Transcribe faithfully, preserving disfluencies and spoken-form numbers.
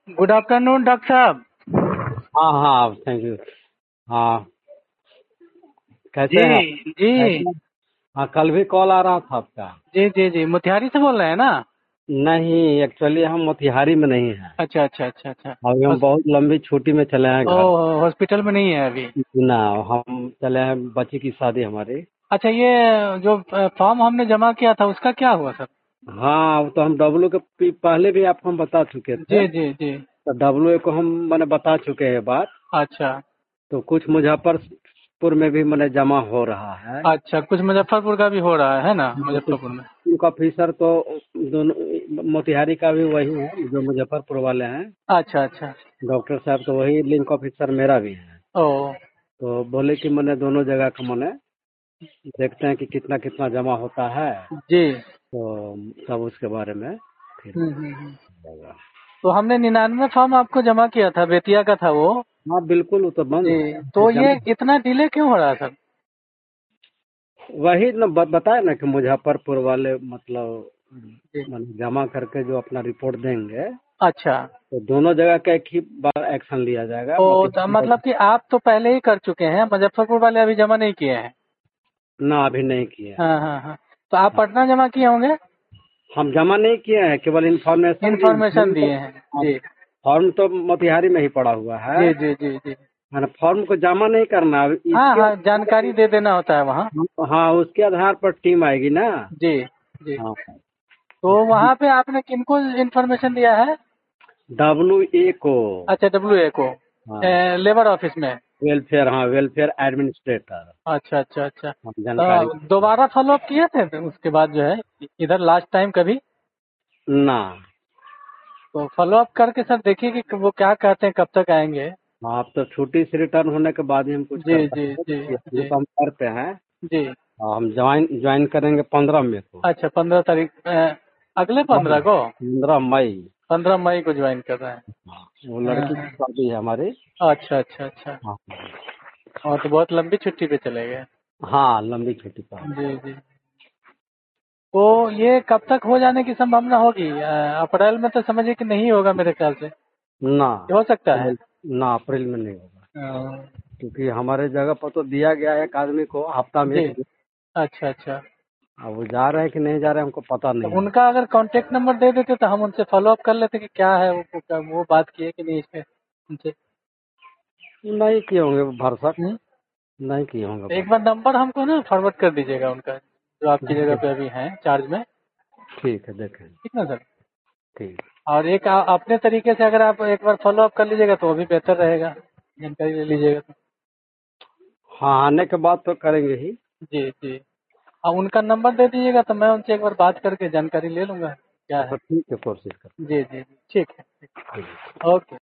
Good afternoon doctor साहब। हाँ हाँ थैंक यू। हाँ कैसे हैं आप? जी जी कैसे हैं? हाँ कल भी कॉल आ रहा था आपका। जी जी जी मोतिहारी से बोल रहे हैं ना? नहीं एक्चुअली हम मोतिहारी में नहीं हैं। अच्छा अच्छा अच्छा अच्छा। अभी हम हॉस- बहुत लंबी छुट्टी में चले हैं ओ घर। हॉस्पिटल में नहीं है अभी? ना हम चले हैं बच्ची की शादी हमारी। अच्छा, ये जो फॉर्म हमने जमा किया था उसका क्या हुआ सर? हाँ वो तो हम डब्लू के पी- पहले भी आपको हम बता चुके थे। जी जी जी। तो डब्लू को हम मैंने बता चुके हैं बात। अच्छा तो कुछ मुजफ्फरपुर में भी मैंने जमा हो रहा है। अच्छा, कुछ मुजफ्फरपुर का भी हो रहा है ना, हाँ, तो मुजफ्फरपुर में? उनका ऑफिसर तो दोनों मोतिहारी का भी वही है जो मुजफ्फरपुर वाले हैं। अच्छा अच्छा। डॉक्टर साहब तो वही लिंक ऑफिसर मेरा भी है। ओ। तो बोले कि मैंने दोनों जगह का मैंने देखते हैं कि कितना कितना जमा होता है। जी। तो सब उसके बारे में फिर हम्म हम्म हम्म। होगा। तो हमने निन्यानवे फॉर्म आपको जमा किया था, बेतिया का था वो। हाँ बिल्कुल वो तो बंद जी, है तो ये जमा। इतना डिले क्यों हो रहा है सर? वही न ब- बताया ना कि मुजफ्फरपुर वाले मतलब जी। मतलब जमा करके जो अपना रिपोर्ट देंगे अच्छा। तो दोनों जगह का एक ही बार एक्शन लिया जाएगा तो, तो मोतिहारी मतलब कि आप तो पहले ही कर चुके हैं, मुजफ्फरपुर वाले अभी जमा नहीं किए हैं? ना अभी नहीं किए हैं। हाँ हाँ हाँ। तो आप हाँ, पटना जमा किए होंगे? हम जमा नहीं किए हैं केवल इन्फॉर्मेशन दिए इन्फॉर्मेशन हैं। दिए हैं। जी फॉर्म तो मोतिहारी में ही पड़ा हुआ है। जी जी जी जी। है ना, फॉर्म को जमा नहीं करना अब हाँ इसके हाँ, जानकारी दे देना होता है वहाँ। हाँ उसके आधार पर टीम आएगी ना। जी जी। हाँ तो वहाँ पे आपने किनको इन्फॉर्मेशन दिया है? डब्ल्यू ए को। अच्छा, डब्ल्यू ए को। हाँ लेबर ऑफिस में? वेलफेयर हाँ वेलफेयर एडमिनिस्ट्रेटर। अच्छा अच्छा अच्छा। हाँ, जानकारी तो दोबारा फॉलो अप किए थे उसके बाद जो है, इधर लास्ट टाइम कभी? ना। तो फॉलो अप करके सर देखिए कि वो क्या कहते हैं, कब तक आएंगे। हाँ, आप तो छुट्टी से रिटर्न होने के बाद ही हम कुछ जी कर जी सकते जी हैं ये ये जी तो हम करते हैं। जी। हाँ, हम ज्वाइन ज्वाइन करेंगे पंद्रह मई को। अच्छा, पंद्रह तारीख अ, अगले पंद्रह को? पंद्रह मई। पंद्रह मई को ज्वाइन कर रहे हैं? हाँ, वो हाँ, लड़की की हाँ। शादी है हमारी। अच्छा अच्छा अच्छा। हाँ और तो बहुत लंबी छुट्टी पे चले गए। हाँ लंबी छुट्टी पर। जी जी। तो ये कब तक हो जाने की संभावना होगी? अ, अप्रैल में तो समझिए कि नहीं होगा मेरे ख्याल से। ना हो सकता है। अप्रैल ना अप्रैल में नहीं होगा। अ, क्योंकि हमारे जगह पर तो दिया गया है एक आदमी को हफ्ता में जी। एक दिन। अच्छा अच्छा। अब वो जा रहे हैं कि नहीं जा रहे हैं हमको पता तो नहीं है। उनका अगर कांटेक्ट नंबर दे देते तो हम उनसे फॉलो अप कर लेते कि क्या है, वो वो वो बात किए कि नहीं इस पे उनसे। नहीं किए होंगे भरसक। हम्म? नहीं किए होंगे तो एक बार भरसक। नंबर हमको ना फॉरवर्ड कर दीजिएगा उनका, जो आपकी जगह पे अभी हैं चार्ज में। ठीक है देखें। ठीक ना सर? ठीक। और एक आ, अपने तरीके से अगर आप एक बार फॉलो अप कर लीजिएगा तो वो भी बेहतर रहेगा, जानकारी ले लीजिएगा तो। हाँ आने के बाद तो करेंगे ही। जी जी। अब उनका नंबर दे दीजिएगा तो मैं उनसे एक बार बात करके जानकारी ले लूंगा क्या अच्छा है। ठीक है कोशिश जी जी जी, ठीक है, ठीक। करेंगे। ओके।